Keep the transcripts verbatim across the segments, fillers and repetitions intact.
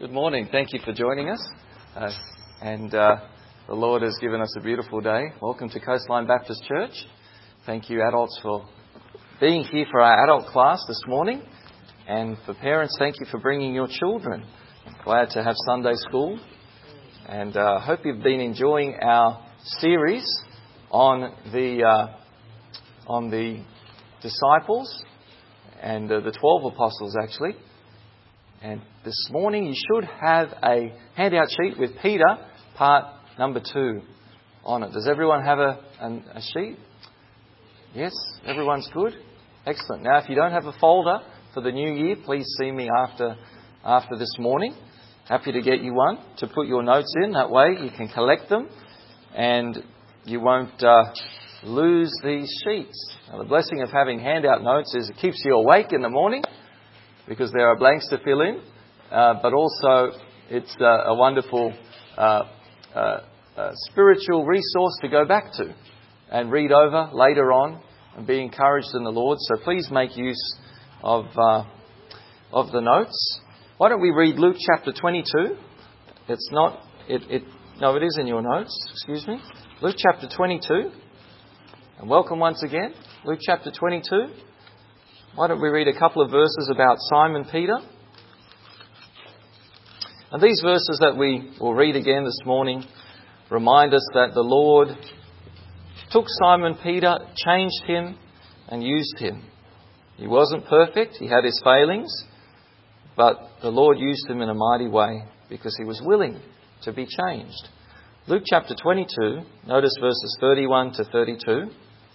Good morning. Thank you for joining us. Uh, and uh, the Lord has given us a beautiful day. Welcome to Coastline Baptist Church. Thank you, adults, for being here for our adult class this morning. And for parents, thank you for bringing your children. Glad to have Sunday school. And I uh, hope you've been enjoying our series on the uh, on the disciples and uh, the twelve apostles, actually. And this morning you should have a handout sheet with Peter, part number two, on it. Does everyone have a, a, a sheet? Yes? Everyone's good? Excellent. Now, if you don't have a folder for the new year, please see me after after this morning. Happy to get you one to put your notes in. That way you can collect them and you won't uh, lose these sheets. Now, the blessing of having handout notes is it keeps you awake in the morning, because there are blanks to fill in, uh, but also it's uh, a wonderful uh, uh, uh, spiritual resource to go back to and read over later on and be encouraged in the Lord. So please make use of uh, of the notes. Why don't we read Luke chapter twenty-two? It's not, it, it no, it is in your notes, excuse me. Luke chapter twenty-two. And welcome once again. Luke chapter twenty-two. Why don't we read a couple of verses about Simon Peter? And these verses that we will read again this morning remind us that the Lord took Simon Peter, changed him and used him. He wasn't perfect, he had his failings, but the Lord used him in a mighty way because he was willing to be changed. Luke chapter twenty-two, notice verses thirty-one to thirty-two.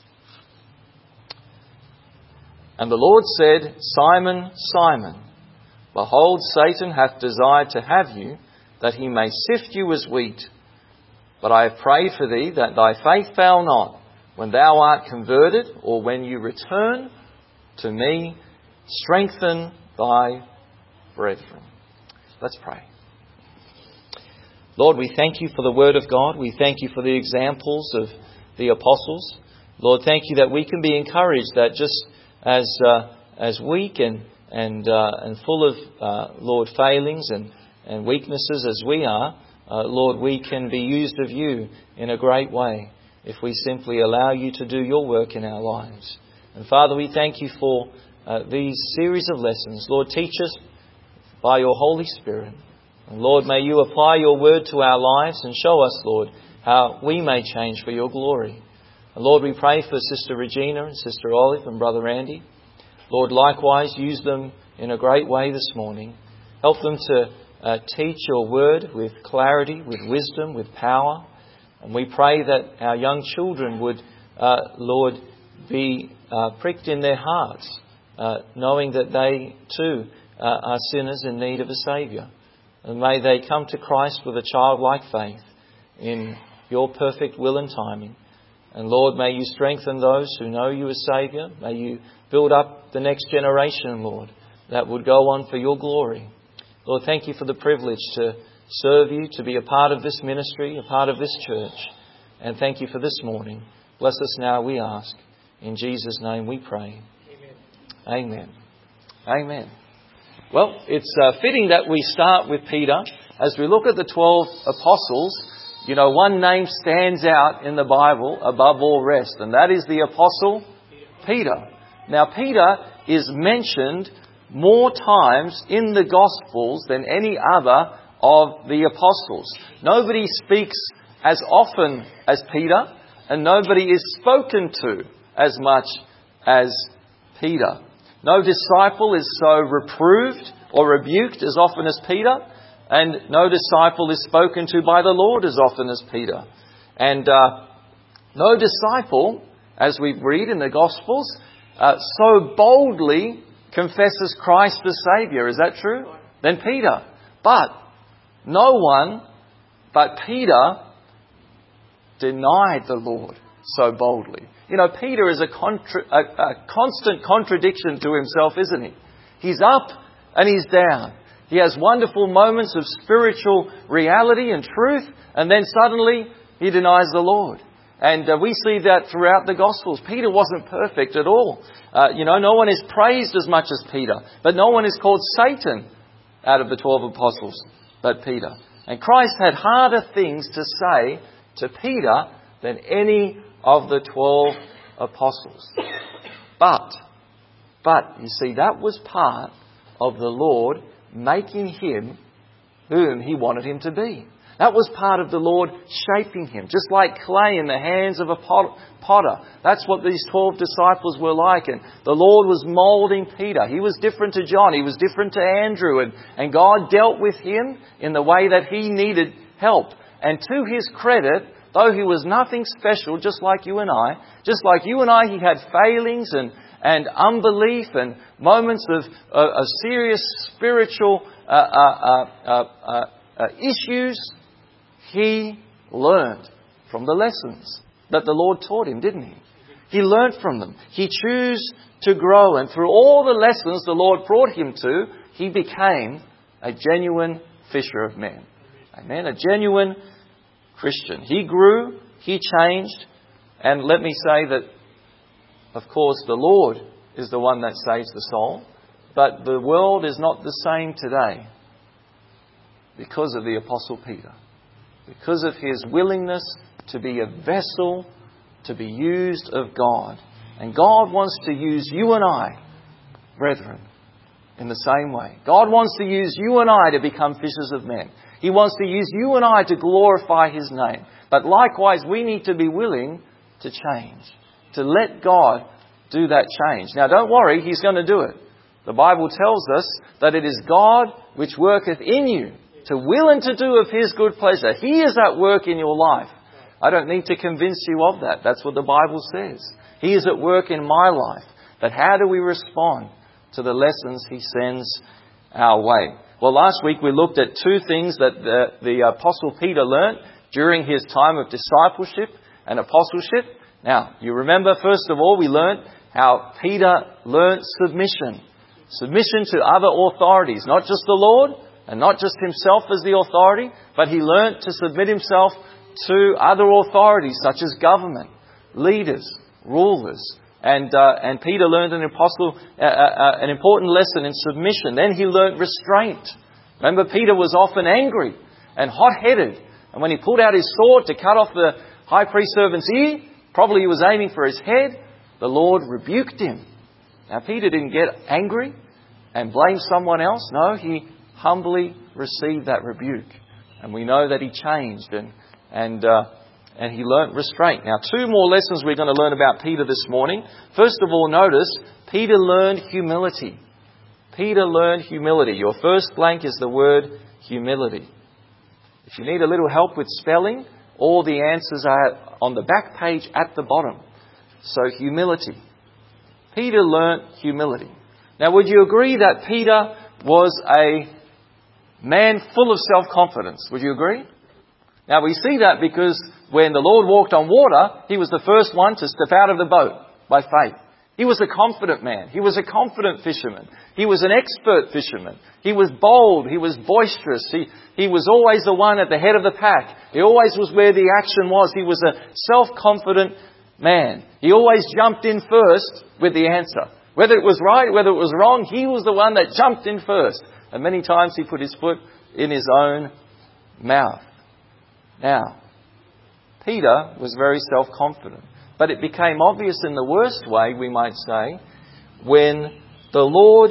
And the Lord said, Simon, Simon, behold, Satan hath desired to have you, that he may sift you as wheat. But I have prayed for thee, that thy faith fail not. When thou art converted, or when you return to me, strengthen thy brethren. Let's pray. Lord, we thank you for the Word of God. We thank you for the examples of the apostles. Lord, thank you that we can be encouraged that just As uh, as weak and and uh, and full of uh, Lord failings and, and weaknesses as we are, uh, Lord, we can be used of you in a great way if we simply allow you to do your work in our lives. And Father, we thank you for uh, these series of lessons. Lord, teach us by your Holy Spirit. And Lord, may you apply your word to our lives and show us, Lord, how we may change for your glory. Lord, we pray for Sister Regina and Sister Olive and Brother Andy. Lord, likewise, use them in a great way this morning. Help them to uh, teach your word with clarity, with wisdom, with power. And we pray that our young children would, uh, Lord, be uh, pricked in their hearts, uh, knowing that they too uh, are sinners in need of a Saviour. And may they come to Christ with a childlike faith in your perfect will and timing. And Lord, may you strengthen those who know you as Saviour. May you build up the next generation, Lord, that would go on for your glory. Lord, thank you for the privilege to serve you, to be a part of this ministry, a part of this church. And thank you for this morning. Bless us now, we ask. In Jesus' name we pray. Amen. Amen. Amen. Well, it's uh, fitting that we start with Peter. As we look at the twelve apostles, you know, one name stands out in the Bible above all rest, and that is the Apostle Peter. Now, Peter is mentioned more times in the Gospels than any other of the apostles. Nobody speaks as often as Peter, and nobody is spoken to as much as Peter. No disciple is so reproved or rebuked as often as Peter. And no disciple is spoken to by the Lord as often as Peter. And uh, no disciple, as we read in the Gospels, uh, so boldly confesses Christ as Saviour. Is that true? Than Peter. But no one but Peter denied the Lord so boldly. You know, Peter is a, contra- a, a constant contradiction to himself, isn't he? He's up and he's down. He has wonderful moments of spiritual reality and truth, and then suddenly he denies the Lord. And uh, we see that throughout the Gospels. Peter wasn't perfect at all. Uh, you know, no one is praised as much as Peter, but no one is called Satan out of the twelve apostles but Peter. And Christ had harder things to say to Peter than any of the twelve apostles. But, but, you see, that was part of the Lord making him whom he wanted him to be. That was part of the Lord shaping him, just like clay in the hands of a potter. That's what these twelve disciples were like. And the Lord was moulding Peter. He was different to John. He was different to Andrew. And, and God dealt with him in the way that he needed help. And to his credit, though he was nothing special, just like you and I, just like you and I, he had failings and, and unbelief and moments of, of, of serious spiritual uh, uh, uh, uh, uh, issues. He learned from the lessons that the Lord taught him, didn't he? He learned from them. He chose to grow. And through all the lessons the Lord brought him to, he became a genuine fisher of men. Amen. A genuine Christian. He grew. He changed. And let me say that, of course, the Lord is the one that saves the soul. But the world is not the same today because of the Apostle Peter. Because of his willingness to be a vessel, to be used of God. And God wants to use you and I, brethren, in the same way. God wants to use you and I to become fishers of men. He wants to use you and I to glorify his name. But likewise, we need to be willing to change, to let God do that change. Now, don't worry, he's going to do it. The Bible tells us that it is God which worketh in you, to will and to do of his good pleasure. He is at work in your life. I don't need to convince you of that. That's what the Bible says. He is at work in my life. But how do we respond to the lessons he sends our way? Well, last week we looked at two things that the, the Apostle Peter learnt during his time of discipleship and apostleship. Now, you remember, first of all, we learnt how Peter learnt submission. Submission to other authorities, not just the Lord, and not just himself as the authority, but he learnt to submit himself to other authorities such as government, leaders, rulers. And uh, and Peter learned an apostle uh, uh, an important lesson in submission. Then he learnt restraint. Remember, Peter was often angry and hot-headed. And when he pulled out his sword to cut off the high priest servant's ear, probably he was aiming for his head, the Lord rebuked him. Now, Peter didn't get angry and blame someone else. No, he humbly received that rebuke. And we know that he changed and and uh, and he learnt restraint. Now, two more lessons we're going to learn about Peter this morning. First of all, notice, Peter learned humility. Peter learned humility. Your first blank is the word humility. If you need a little help with spelling, all the answers are on the back page at the bottom. So, humility. Peter learnt humility. Now, would you agree that Peter was a man full of self-confidence? Would you agree? Now, we see that because when the Lord walked on water, he was the first one to step out of the boat by faith. He was a confident man. He was a confident fisherman. He was an expert fisherman. He was bold. He was boisterous. He, he was always the one at the head of the pack. He always was where the action was. He was a self-confident man. He always jumped in first with the answer. Whether it was right, whether it was wrong, he was the one that jumped in first. And many times he put his foot in his own mouth. Now, Peter was very self-confident. But it became obvious in the worst way, we might say, when the Lord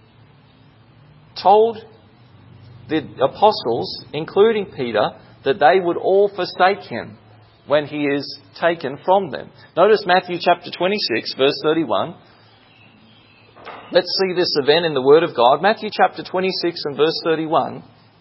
told the apostles, including Peter, that they would all forsake him when he is taken from them. Notice Matthew chapter twenty-six, verse thirty-one. Let's see this event in the Word of God. Matthew chapter twenty-six and verse thirty-one.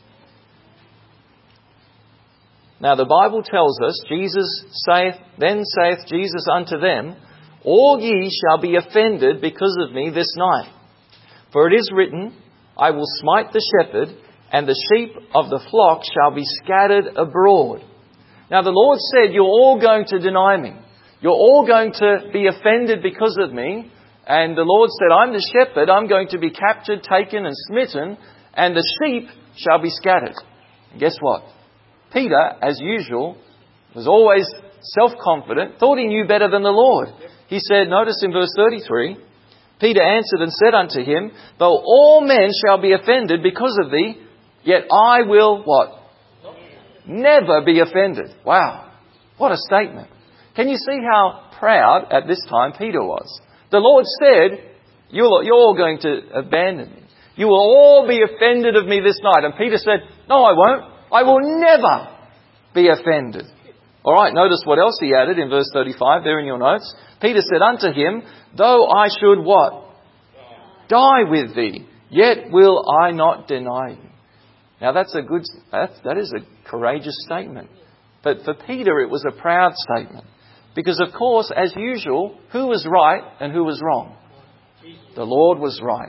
Now the Bible tells us, Jesus saith, then saith Jesus unto them, all ye shall be offended because of me this night. For it is written, I will smite the shepherd, and the sheep of the flock shall be scattered abroad. Now the Lord said, you're all going to deny me. You're all going to be offended because of me. And the Lord said, I'm the shepherd. I'm going to be captured, taken and smitten, and the sheep shall be scattered. And guess what? Peter, as usual, was always self-confident, thought he knew better than the Lord. He said, notice in verse thirty-three, Peter answered and said unto him, though all men shall be offended because of thee, yet I will, what? Never be offended. Wow. What a statement. Can you see how proud at this time Peter was? The Lord said, you're, you're all going to abandon me. You will all be offended of me this night. And Peter said, no, I won't. I will never be offended. All right, notice what else he added in verse thirty-five there in your notes. Peter said unto him, though I should what? Die with thee, yet will I not deny you. Now that's a good, that, that is a courageous statement. But for Peter it was a proud statement. Because of course, as usual, who was right and who was wrong? The Lord was right.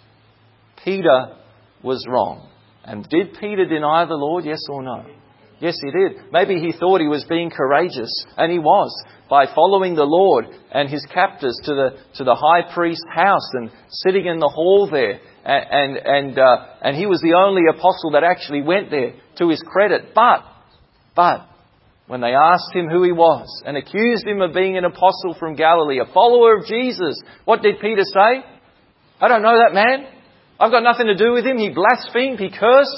Peter was wrong. And did Peter deny the Lord, yes or no? Yes, he did. Maybe he thought he was being courageous, and he was, by following the Lord and his captors to the to the high priest's house and sitting in the hall there. And and and, uh, and he was the only apostle that actually went there, to his credit. But, but, when they asked him who he was and accused him of being an apostle from Galilee, a follower of Jesus, what did Peter say? I don't know that man. I've got nothing to do with him. He blasphemed. He cursed.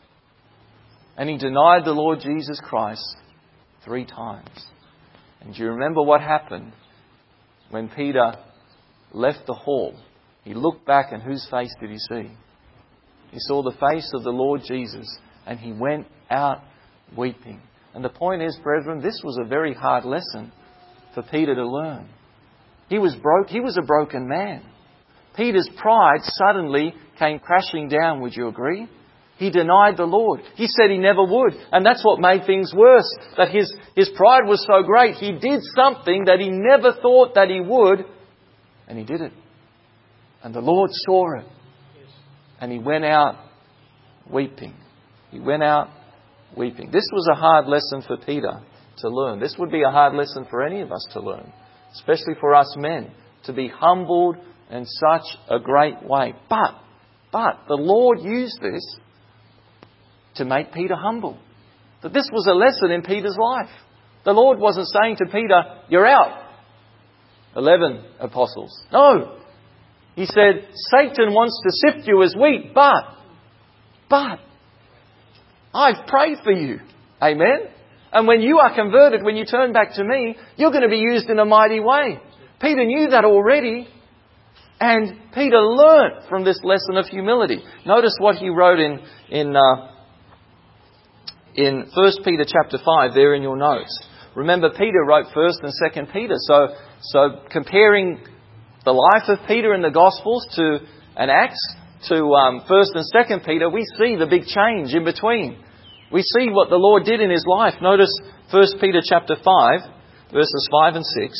And he denied the Lord Jesus Christ three times. And do you remember what happened when Peter left the hall? He looked back, and whose face did he see? He saw the face of the Lord Jesus, and he went out weeping. And the point is, brethren, this was a very hard lesson for Peter to learn. He was broke. He was a broken man. Peter's pride suddenly came crashing down, would you agree? He denied the Lord. He said he never would. And that's what made things worse. That his, his pride was so great. He did something that he never thought that he would. And he did it. And the Lord saw it. And he went out weeping. He went out weeping. This was a hard lesson for Peter to learn. This would be a hard lesson for any of us to learn. Especially for us men. To be humbled in such a great way. But, but the Lord used this to make Peter humble. That this was a lesson in Peter's life. The Lord wasn't saying to Peter, you're out. Eleven apostles. No. He said, Satan wants to sift you as wheat, but, but, I've prayed for you. Amen? And when you are converted, when you turn back to me, you're going to be used in a mighty way. Peter knew that already. And Peter learnt from this lesson of humility. Notice what he wrote in, in, uh, in First Peter chapter five, there in your notes. Remember, Peter wrote First and Second Peter. So, so comparing the life of Peter in the Gospels to and Acts to um, First and Second Peter, we see the big change in between. We see what the Lord did in his life. Notice First Peter chapter five, verses five and six.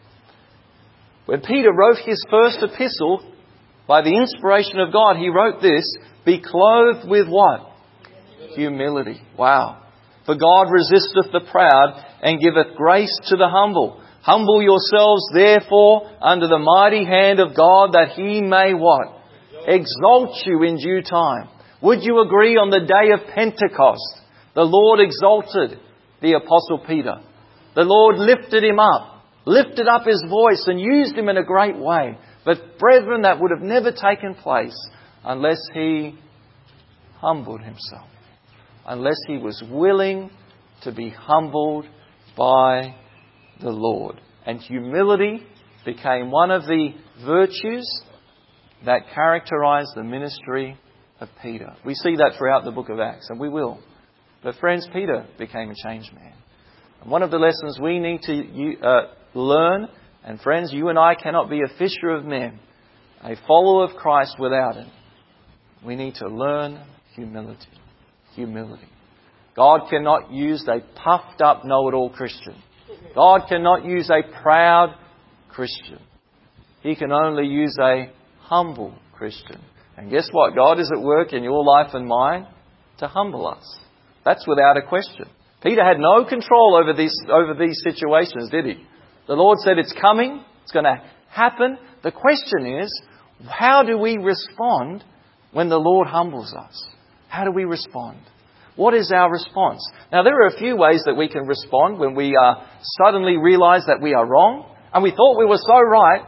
When Peter wrote his first epistle, by the inspiration of God, he wrote this, be clothed with what? Humility. Wow. For God resisteth the proud and giveth grace to the humble. Humble yourselves therefore under the mighty hand of God, that he may what? Exalt you in due time. Would you agree on the day of Pentecost, the Lord exalted the Apostle Peter. The Lord lifted him up, lifted up his voice and used him in a great way. But brethren, that would have never taken place unless he humbled himself. Unless he was willing to be humbled by the Lord. And humility became one of the virtues that characterized the ministry of Peter. We see that throughout the book of Acts, and we will. But friends, Peter became a changed man. And one of the lessons we need to uh, learn, and friends, you and I cannot be a fisher of men, a follower of Christ without it. We need to learn humility. Humility. God cannot use a puffed up know-it-all Christian. God cannot use a proud Christian. He can only use a humble Christian. And guess what? God is at work in your life and mine to humble us. That's without a question. Peter had no control over these, over these situations, did he? The Lord said it's coming. It's going to happen. The question is, how do we respond when the Lord humbles us? How do we respond? What is our response? Now, there are a few ways that we can respond when we uh, suddenly realise that we are wrong. And we thought we were so right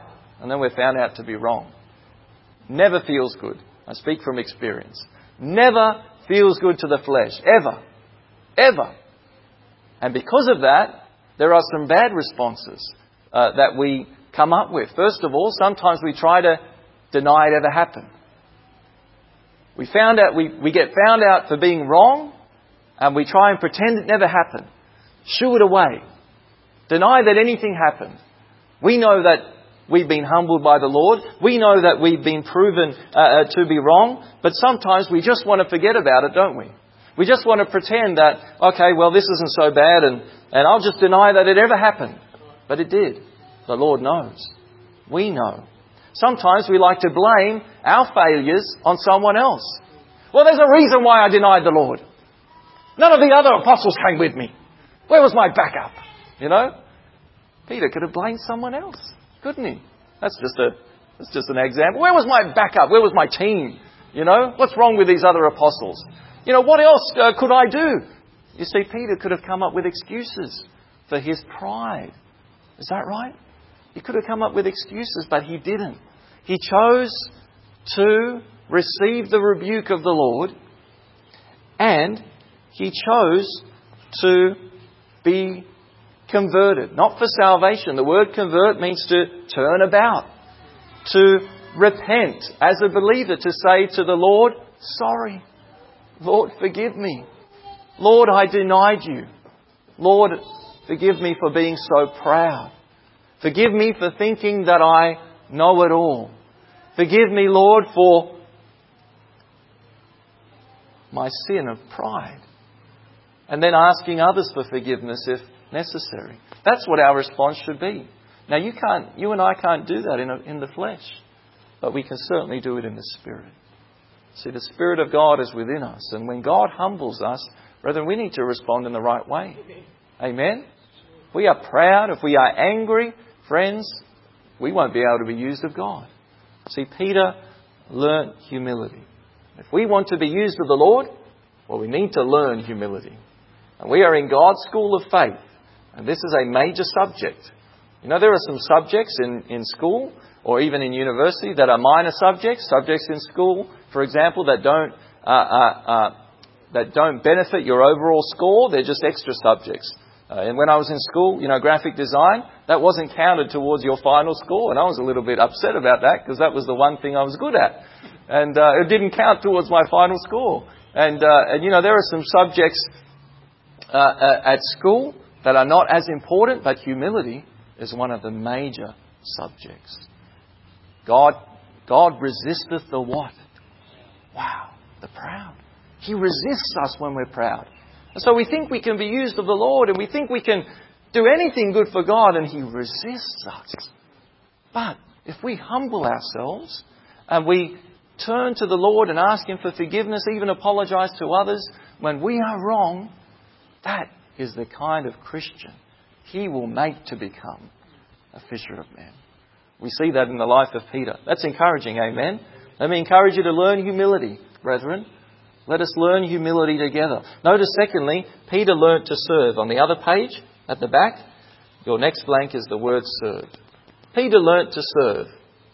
and then we're found out to be wrong. Never feels good. I speak from experience. Never feels good to the flesh. Ever. Ever. And because of that, there are some bad responses uh, that we come up with. First of all, sometimes we try to deny it ever happened. We found out, we, we get found out for being wrong, and we try and pretend it never happened. Shoo it away. Deny that anything happened. We know that we've been humbled by the Lord. We know that we've been proven uh, to be wrong. But sometimes we just want to forget about it, don't we? We just want to pretend that, okay, well, this isn't so bad, and, and I'll just deny that it ever happened. But it did. The Lord knows. We know. Sometimes we like to blame our failures on someone else. Well, there's a reason why I denied the Lord. None of the other apostles came with me. Where was my backup? You know? Peter could have blamed someone else, couldn't he? That's just a that's just an example. Where was my backup? Where was my team? You know? What's wrong with these other apostles? You know, what else uh, could I do? You see, Peter could have come up with excuses for his pride. Is that right? He could have come up with excuses, but he didn't. He chose to receive the rebuke of the Lord, and he chose to be converted. Not for salvation. The word convert means to turn about, to repent as a believer, to say to the Lord, sorry. Lord, forgive me. Lord, I denied you. Lord, forgive me for being so proud. Forgive me for thinking that I know it all. Forgive me, Lord, for my sin of pride. And then asking others for forgiveness if necessary. That's what our response should be. Now, you can't, you and I can't do that in, a, in the flesh, but we can certainly do it in the Spirit. See, the Spirit of God is within us, and when God humbles us, brethren, we need to respond in the right way. Amen? If we are proud, if we are angry, friends, we won't be able to be used of God. See, Peter learnt humility. If we want to be used of the Lord, well, we need to learn humility. And we are in God's school of faith. And this is a major subject. You know, there are some subjects in, in school or even in university that are minor subjects. Subjects in school, for example, that don't uh, uh, uh, that don't benefit your overall score. They're just extra subjects. Uh, and when I was in school, you know, graphic design, that wasn't counted towards your final score. And I was a little bit upset about that because that was the one thing I was good at. And uh, it didn't count towards my final score. And, uh, and you know, there are some subjects uh, uh, at school that are not as important, but humility is one of the major subjects. God, God resisteth the what? Wow, the proud. He resists us when we're proud. And so we think we can be used of the Lord, and we think we can do anything good for God, and He resists us. But if we humble ourselves and we turn to the Lord and ask Him for forgiveness, even apologize to others when we are wrong, that is the kind of Christian He will make to become a fisher of men. We see that in the life of Peter. That's encouraging, amen? Let me encourage you to learn humility, brethren. Let us learn humility together. Notice, secondly, Peter learnt to serve. On the other page, at the back, your next blank is the word serve. Peter learnt to serve.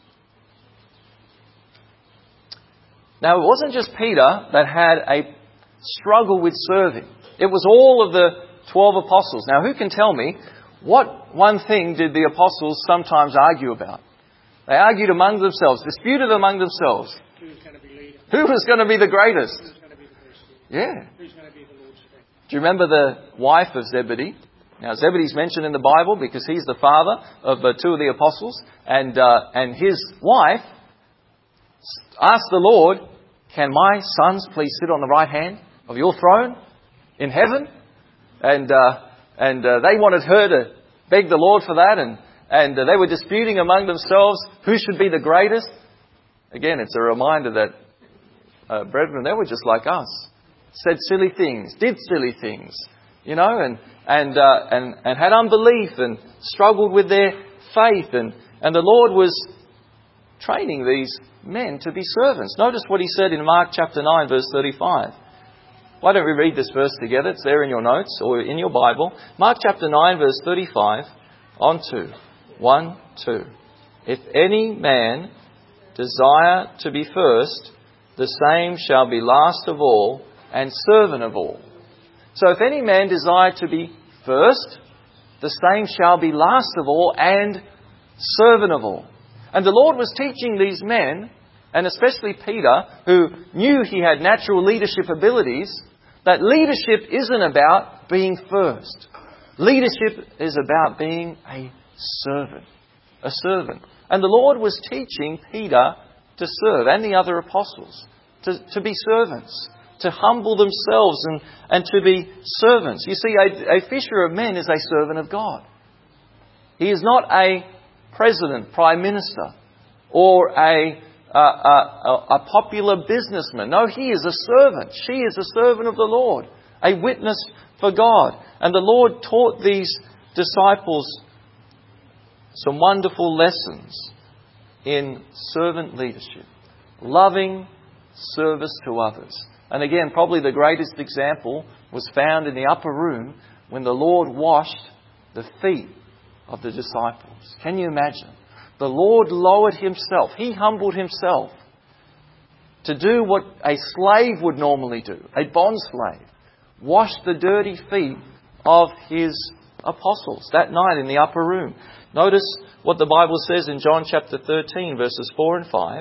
Now, it wasn't just Peter that had a struggle with serving. It was all of the twelve apostles. Now, who can tell me what one thing did the apostles sometimes argue about? They argued among themselves, disputed among themselves. Who was going to be leader? Who was going to be the greatest? Who was going to be the first? Yeah. Who's going to be the Lord's friend? Do you remember the wife of Zebedee? Now, Zebedee's mentioned in the Bible because he's the father of uh, two of the apostles. And, uh, and his wife asked the Lord, can my sons please sit on the right hand of your throne in heaven? And, uh, and uh, they wanted her to beg the Lord for that. And, and uh, they were disputing among themselves who should be the greatest. Again, it's a reminder that, uh, brethren, they were just like us. Said silly things, did silly things, you know, and and uh, and and had unbelief and struggled with their faith. And, and the Lord was training these men to be servants. Notice what He said in Mark chapter nine, verse thirty-five. Why don't we read this verse together? It's there in your notes or in your Bible. Mark chapter nine, verse thirty-five, on two. One, two. If any man desire to be first, the same shall be last of all and servant of all. So if any man desire to be first, the same shall be last of all and servant of all. And the Lord was teaching these men, and especially Peter, who knew he had natural leadership abilities, that leadership isn't about being first. Leadership is about being a servant. A servant. And the Lord was teaching Peter to serve, and the other apostles, to, to be servants, to humble themselves and, and to be servants. You see, a, a fisher of men is a servant of God. He is not a president, prime minister, or a, a, a, a popular businessman. No, he is a servant. She is a servant of the Lord, a witness for God. And the Lord taught these disciples some wonderful lessons in servant leadership, loving service to others. And again, probably the greatest example was found in the upper room when the Lord washed the feet of the disciples. Can you imagine? The Lord lowered Himself. He humbled Himself to do what a slave would normally do, a bond slave. Wash the dirty feet of His apostles that night in the upper room. Notice what the Bible says in John chapter thirteen, verses four and five.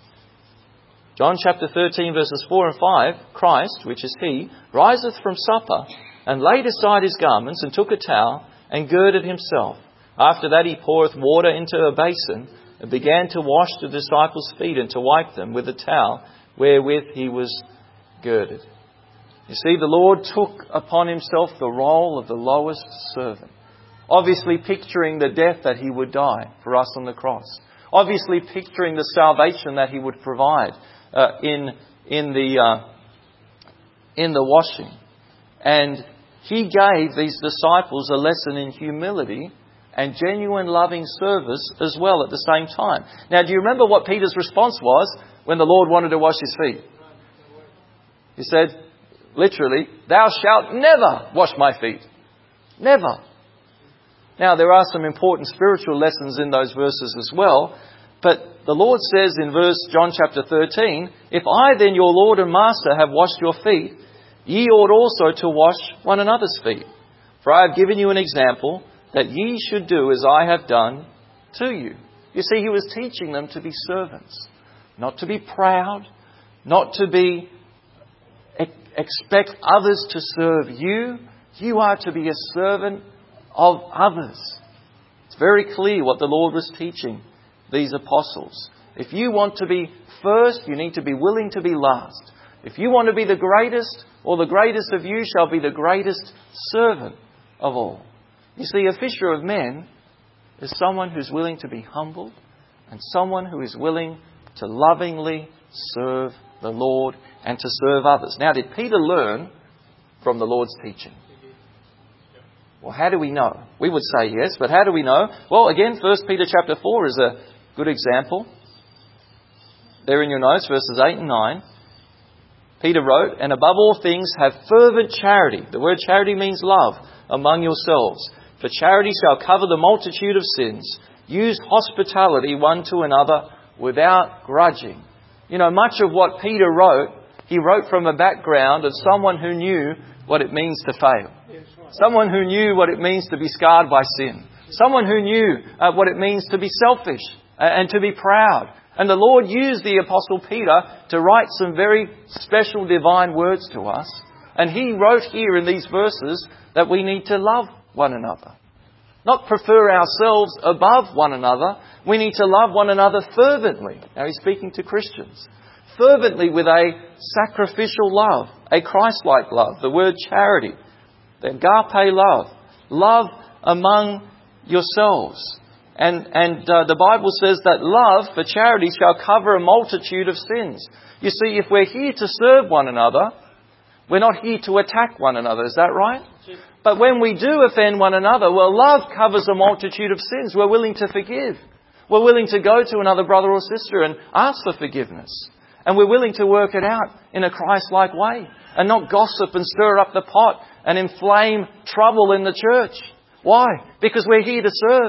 John chapter thirteen, verses four and five, Christ, which is He, riseth from supper, and laid aside His garments, and took a towel, and girded Himself. After that He poureth water into a basin, and began to wash the disciples' feet, and to wipe them with a towel wherewith He was girded. You see, the Lord took upon Himself the role of the lowest servant. Obviously picturing the death that He would die for us on the cross. Obviously picturing the salvation that He would provide uh, in in the uh, in the washing. And He gave these disciples a lesson in humility and genuine loving service as well at the same time. Now, do you remember what Peter's response was when the Lord wanted to wash his feet? He said, literally, "Thou shalt never wash my feet." Never. Now, there are some important spiritual lessons in those verses as well. But the Lord says in verse John chapter thirteen, "If I then, your Lord and Master, have washed your feet, ye ought also to wash one another's feet. For I have given you an example, that ye should do as I have done to you." You see, He was teaching them to be servants. Not to be proud. Not to be expect others to serve you. You are to be a servant of others. It's very clear what the Lord was teaching these apostles. If you want to be first, you need to be willing to be last. If you want to be the greatest, or the greatest of you shall be the greatest servant of all. You see, a fisher of men is someone who's willing to be humbled and someone who is willing to lovingly serve the Lord and to serve others. Now, did Peter learn from the Lord's teaching? Well, how do we know? We would say yes, but how do we know? Well, again, First Peter chapter four is a good example. There in your notes, verses eight and nine. Peter wrote, "And above all things have fervent charity." The word charity means love among yourselves. "For charity shall cover the multitude of sins. Use hospitality one to another without grudging." You know, much of what Peter wrote, he wrote from a background of someone who knew what it means to fail. Someone who knew what it means to be scarred by sin. Someone who knew uh, what it means to be selfish uh, and to be proud. And the Lord used the Apostle Peter to write some very special divine words to us. And he wrote here in these verses that we need to love one another. Not prefer ourselves above one another. We need to love one another fervently. Now he's speaking to Christians. Fervently with a sacrificial love, a Christ-like love. The word charity. The agape love. Love among yourselves. And, and uh, the Bible says that love for charity shall cover a multitude of sins. You see, if we're here to serve one another, we're not here to attack one another. Is that right? But when we do offend one another, well, love covers a multitude of sins. We're willing to forgive. We're willing to go to another brother or sister and ask for forgiveness. And we're willing to work it out in a Christ-like way. And not gossip and stir up the pot and inflame trouble in the church. Why? Because we're here to serve.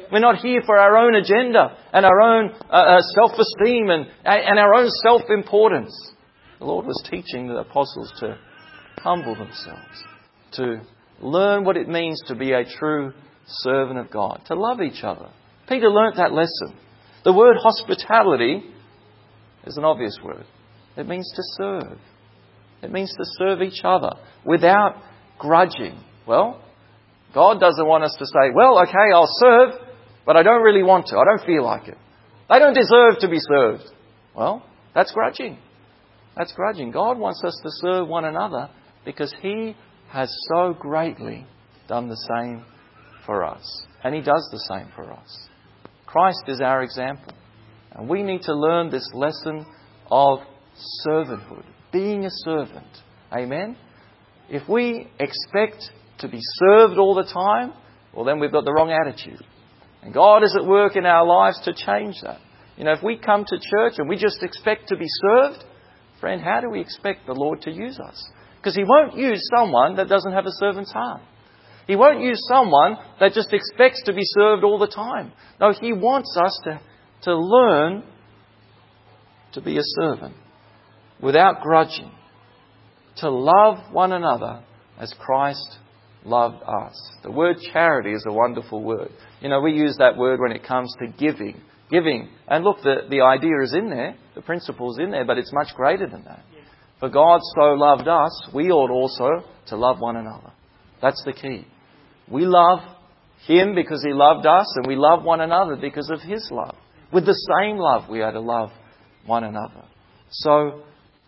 we're not here for our own agenda and our own uh, uh, self-esteem and, and our own self-importance. The Lord was teaching the apostles to humble themselves, to learn what it means to be a true servant of God, to love each other. Peter learnt that lesson. The word hospitality is an obvious word. It means to serve. It means to serve each other without grudging. Well, God doesn't want us to say, well, okay, I'll serve, but I don't really want to. I don't feel like it. They don't deserve to be served. Well, that's grudging. That's grudging. God wants us to serve one another because He has so greatly done the same for us. And He does the same for us. Christ is our example. And we need to learn this lesson of servanthood, being a servant. Amen? If we expect to be served all the time, well, then we've got the wrong attitude. And God is at work in our lives to change that. You know, if we come to church and we just expect to be served, friend, how do we expect the Lord to use us? Because He won't use someone that doesn't have a servant's heart. He won't use someone that just expects to be served all the time. No, He wants us to, to learn to be a servant without grudging, to love one another as Christ loved us. The word charity is a wonderful word. You know, we use that word when it comes to giving. Giving. And look, the, the idea is in there, the principle is in there, but it's much greater than that. For God so loved us, we ought also to love one another. That's the key. We love Him because He loved us, and we love one another because of His love. With the same love, we are to love one another. So,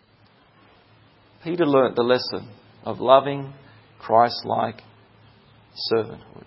Peter learnt the lesson of loving Christ-like servanthood.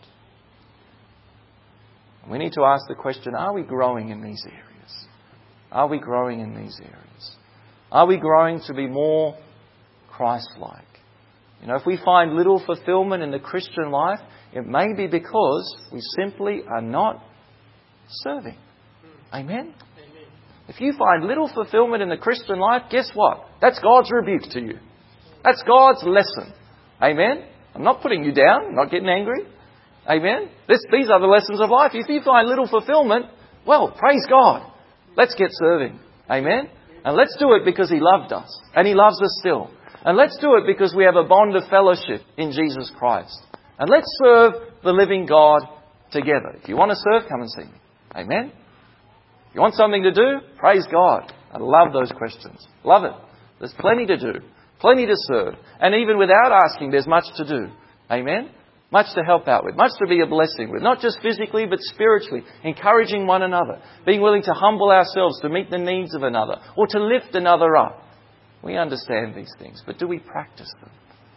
We need to ask the question, are we growing in these areas? Are we growing in these areas? Are we growing to be more Christ-like? You know, if we find little fulfillment in the Christian life, it may be because we simply are not serving. Amen? Amen? If you find little fulfillment in the Christian life, guess what? That's God's rebuke to you. That's God's lesson. Amen? I'm not putting you down. I'm not getting angry. Amen? This, these are the lessons of life. If you find little fulfillment, well, praise God. Let's get serving. Amen? And let's do it because He loved us. And He loves us still. And let's do it because we have a bond of fellowship in Jesus Christ. And let's serve the living God together. If you want to serve, come and see me. Amen? If you want something to do, praise God. I love those questions. Love it. There's plenty to do. Plenty to serve. And even without asking, there's much to do. Amen? Much to help out with. Much to be a blessing with. Not just physically, but spiritually. Encouraging one another. Being willing to humble ourselves to meet the needs of another. Or to lift another up. We understand these things. But do we practice them?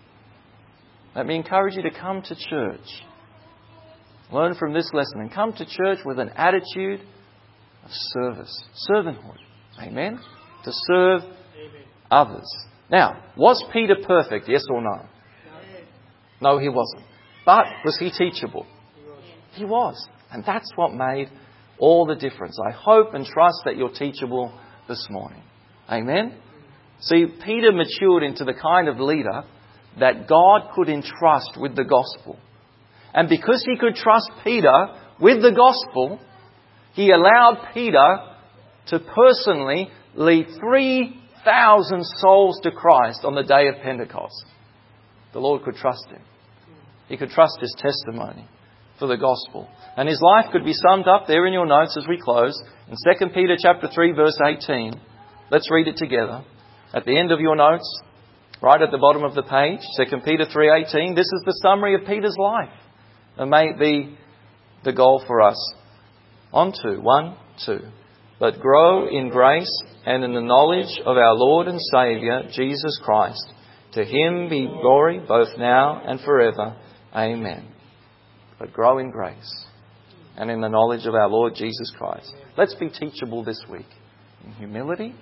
Let me encourage you to come to church. Learn from this lesson. And come to church with an attitude of service. Servanthood. Amen? To serve others. Now, was Peter perfect? Yes or no? No, he wasn't. But was he teachable? He was. And that's what made all the difference. I hope and trust that you're teachable this morning. Amen? See, Peter matured into the kind of leader that God could entrust with the gospel. And because He could trust Peter with the gospel, He allowed Peter to personally lead three thousand souls to Christ on the day of Pentecost. The Lord could trust him. He could trust his testimony for the gospel. And his life could be summed up there in your notes as we close. In Second Peter chapter three, verse eighteen. Let's read it together. At the end of your notes, right at the bottom of the page, Second Peter three eighteen. This is the summary of Peter's life. And may it be the goal for us. On to one, two. But grow in grace and in the knowledge of our Lord and Saviour, Jesus Christ. To Him be glory both now and forever. Amen. But grow in grace and in the knowledge of our Lord Jesus Christ. Let's be teachable this week in humility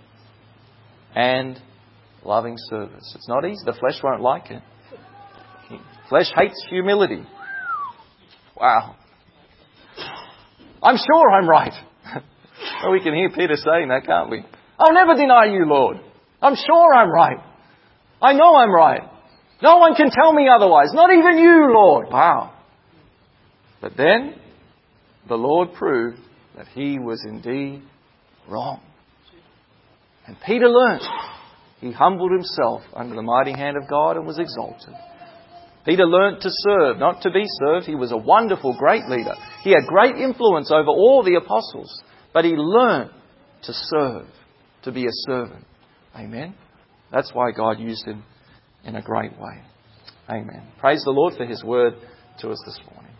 and loving service. It's not easy. The flesh won't like it. Flesh hates humility. Wow. I'm sure I'm right. Well, we can hear Peter saying that, can't we? I'll never deny you, Lord. I'm sure I'm right. I know I'm right. No one can tell me otherwise. Not even you, Lord. Wow. But then, the Lord proved that he was indeed wrong. And Peter learnt. He humbled himself under the mighty hand of God and was exalted. Peter learnt to serve, not to be served. He was a wonderful, great leader. He had great influence over all the apostles. But he learnt to serve, to be a servant. Amen. That's why God used him in a great way. Amen. Praise the Lord for his word to us this morning.